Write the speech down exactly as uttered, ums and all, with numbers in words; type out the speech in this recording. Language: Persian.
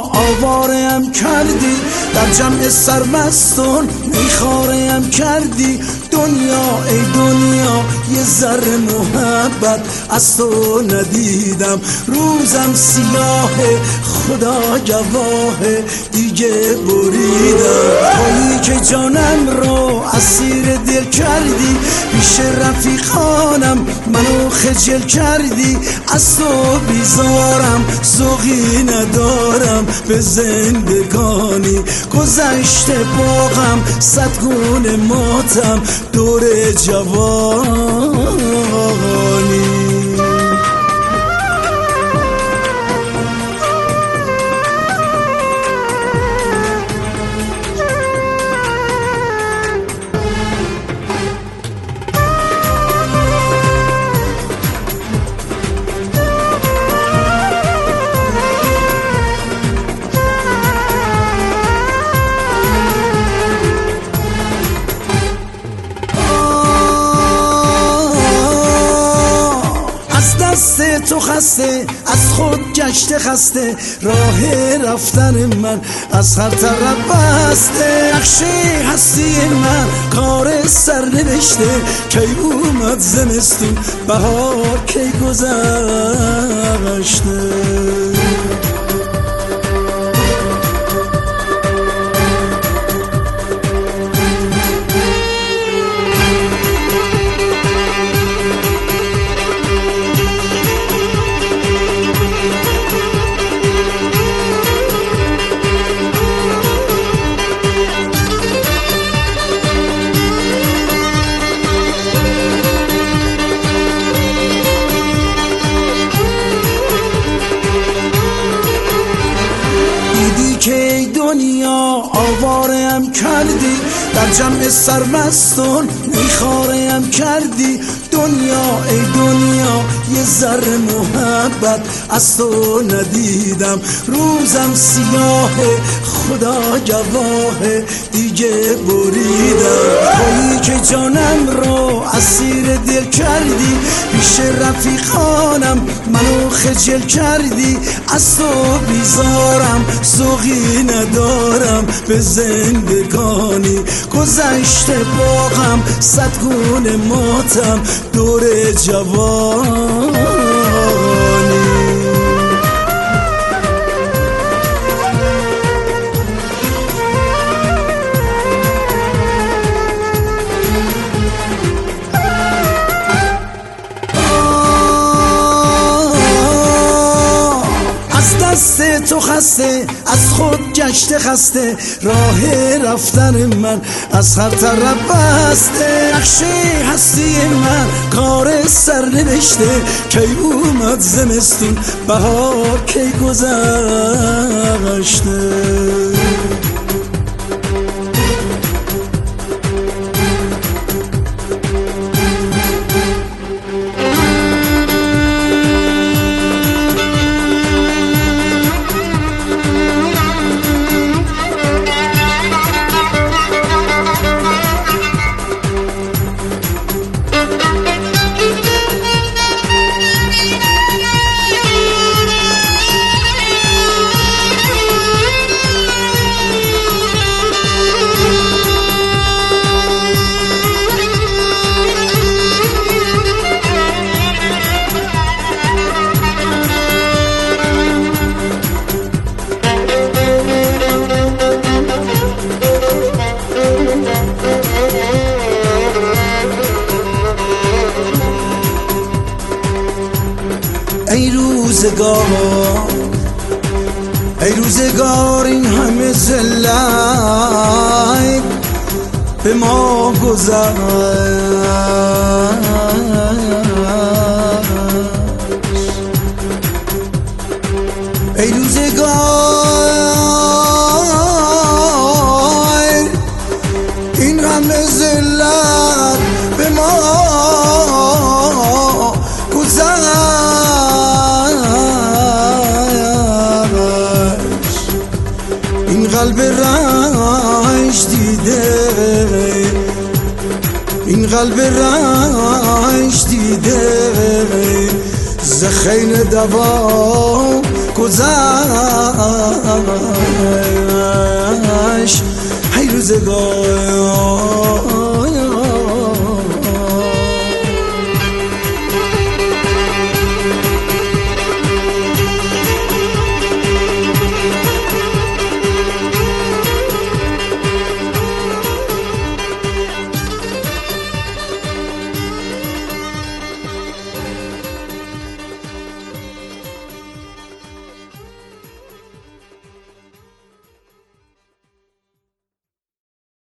آوارم کردی، در جمع سرمستان میخوارم کردی. دنیا ای دنیا یه ذره محبت از تو ندیدم. روزم سیاه خدا گواهه دیگه بریدم. تویی که جانم رو اسیر دل کردی، پیش رفیقانم منو خجل کردی. از تو بیزارم ذوقی ندارم به زندگانی. گذشته باغم صد گونه ماتم دور جوانی. دست تو خسته از خود گشته خسته، راه رفتن من از هر طرف بسته. نقشه هستی من کار سر نوشته، کی اومد زمستون بهار کی گذشته. که دنیا آوارم کردی، در جمع سرمستان میخوارم کردی. دنیا ای دنیا یه ذره محبت از تو ندیدم. روزم سیاه خدا گواهه دیگه بریدم. تویی که جانم رو اسیر دل کردی، پیش رفیقانم منو خجل کردی. از تو بیزارم ذوقی ندارم به زندگانی. گذشته باغم صد گونه ماتم دور جوانی. دست تو خسته از خود گشته خسته، راه رفتن من از هر طرف بسته. نقشه هستی من کار سر نوشته، کی اومد زمستون بهار کی گذشته. ای روزگار ای روزگار این همه ذلت به ما گذشت. ای روزگار این همه ذلت به ما گذشت. این قلب رنج دیده این قلب رنج دیده ز خیل دوا گذشت هی روزگار